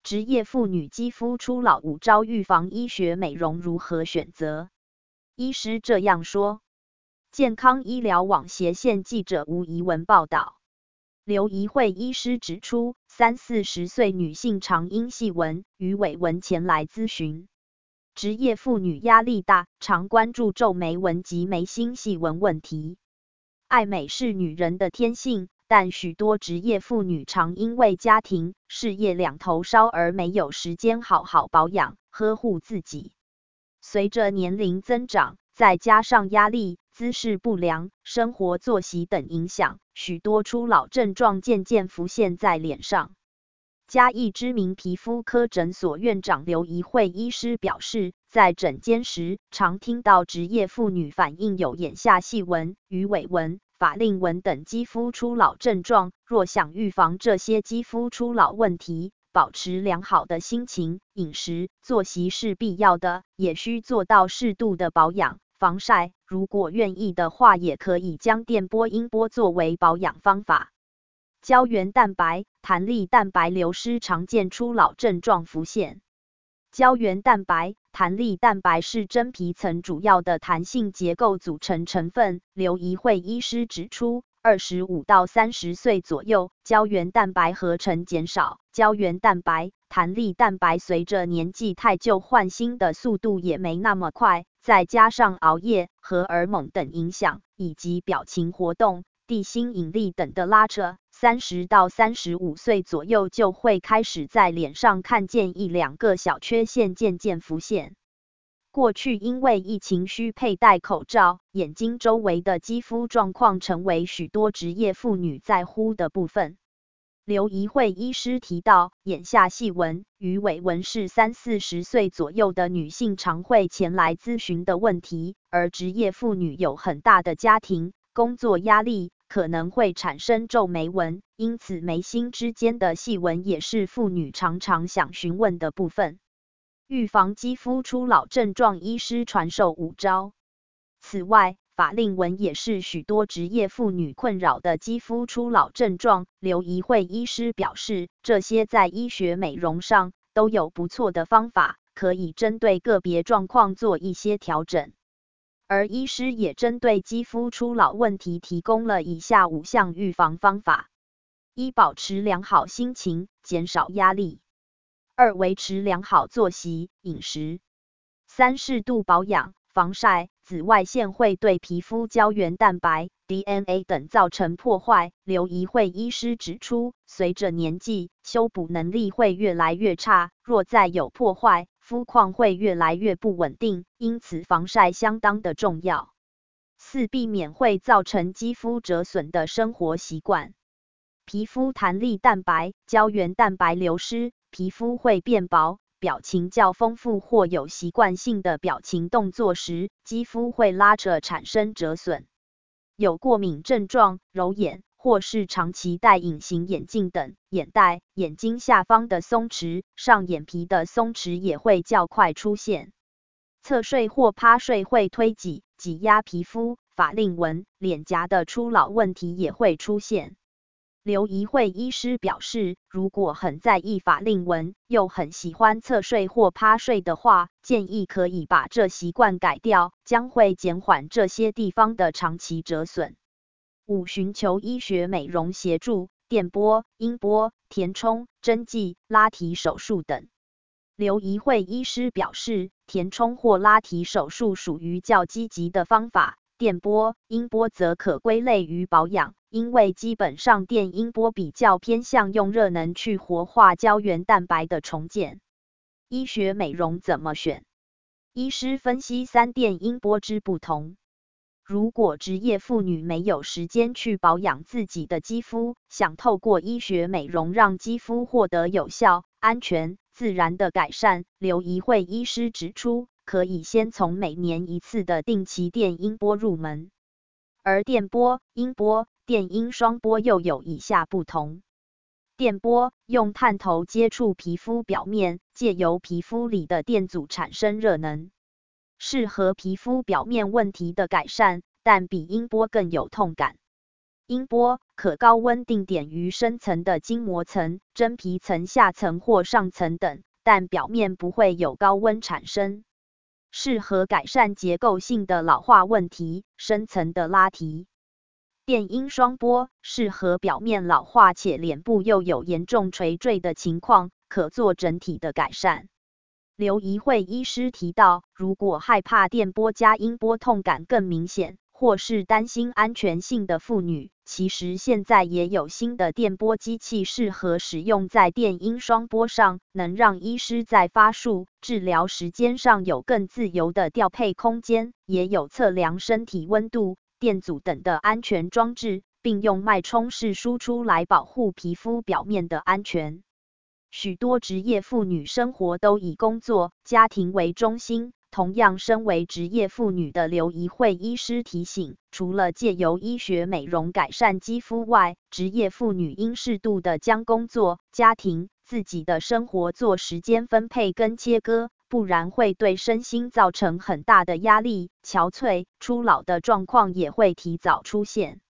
职业妇女肌肤初老5招预防医学美容如何选择？医师这样说。健康医疗网斜线记者吴怡文报道。刘怡慧医师指出，30-40岁女性常因细纹、鱼尾纹前来咨询。职业妇女压力大，常关注皱眉纹及眉心细纹问题。爱美是女人的天性，但许多职业妇女常因为家庭、事业两头烧而没有时间好好保养、呵护自己。随着年龄增长，再加上压力、姿势不良、生活作息等影响，许多初老症状渐渐浮现在脸上。嘉义知名皮肤科诊所院长刘怡慧医师表示，在诊间时，常听到职业妇女反映有眼下细纹、鱼尾纹、法令纹等肌肤初老症状。若想预防这些肌肤初老问题，保持良好的心情、饮食、作息是必要的，也需做到适度的保养、防晒。如果愿意的话，也可以将电波、音波作为保养方法。胶原蛋白、弹力蛋白流失常见初老症状浮现。胶原蛋白、弹力蛋白是真皮层主要的弹性结构组成成分。刘怡慧医师指出，25到30岁左右，胶原蛋白合成减少，胶原蛋白、弹力蛋白随着年纪太旧换新的速度也没那么快，再加上熬夜、荷尔蒙等影响，以及表情活动、地心引力等的拉扯，30到35岁左右就会开始在脸上看见1-2个小缺陷渐渐浮现。过去因为疫情需佩戴口罩，眼睛周围的肌肤状况成为许多职业妇女在乎的部分。刘怡慧医师提到，眼下细纹、鱼尾纹是30-40岁左右的女性常会前来咨询的问题，而职业妇女有很大的家庭、工作压力，可能会产生皱眉纹，因此眉心之间的细纹也是妇女常常想询问的部分。预防肌肤初老症状，医师传授5招。此外，法令纹也是许多职业妇女困扰的肌肤初老症状。刘怡慧医师表示，这些在医学美容上都有不错的方法，可以针对个别状况做一些调整。而医师也针对肌肤初老问题提供了以下5项预防方法： 1. 保持良好心情，减少压力。2. 维持良好作息、饮食。3. 适度保养、防晒。紫外线会对皮肤胶原蛋白、DNA 等造成破坏。刘怡慧医师指出，随着年纪，修补能力会越来越差，若再有破坏，肤况会越来越不稳定，因此防晒相当的重要。4. 避免会造成肌肤折损的生活习惯。皮肤弹力蛋白、胶原蛋白流失，皮肤会变薄，表情较丰富或有习惯性的表情动作时，肌肤会拉扯产生折损。有过敏症状、揉眼，或是长期戴隐形眼镜等，眼袋、眼睛下方的松弛、上眼皮的松弛也会较快出现。侧睡或趴睡会推挤、挤压皮肤，法令纹、脸颊的初老问题也会出现。刘怡慧医师表示，如果很在意法令纹，又很喜欢侧睡或趴睡的话，建议可以把这习惯改掉，将会减缓这些地方的长期折损。5. 寻求医学美容协助，电波、音波、填充、针剂、拉提手术等。刘怡慧医师表示，填充或拉提手术属于较积极的方法，电波、音波则可归类于保养，因为基本上电音波比较偏向用热能去活化胶原蛋白的重建。医学美容怎么选？医师分析3电音波之不同。如果职业妇女没有时间去保养自己的肌肤，想透过医学美容让肌肤获得有效、安全、自然的改善，刘怡慧医师指出，可以先从每年1次的定期电音波入门。而电波、音波、电音双波又有以下不同。电波用探头接触皮肤表面，借由皮肤里的电阻产生热能，适合皮肤表面问题的改善，但比音波更有痛感。 音波可高温定点于深层的筋膜层、真皮层下层或上层等，但表面不会有高温产生。适合改善结构性的老化问题，深层的拉提。电音双波适合表面老化且脸部又有严重垂坠的情况，可做整体的改善。刘怡慧医师提到，如果害怕电波加音波痛感更明显，或是担心安全性的妇女，其实现在也有新的电波机器适合使用在电音双波上，能让医师在发术、治疗时间上有更自由的调配空间，也有测量身体温度、电阻等的安全装置，并用脉冲式输出来保护皮肤表面的安全。许多职业妇女生活都以工作、家庭为中心。同样身为职业妇女的刘怡慧医师提醒，除了借由医学美容改善肌肤外，职业妇女应适度的将工作、家庭、自己的生活做时间分配跟切割，不然会对身心造成很大的压力、憔悴，初老的状况也会提早出现。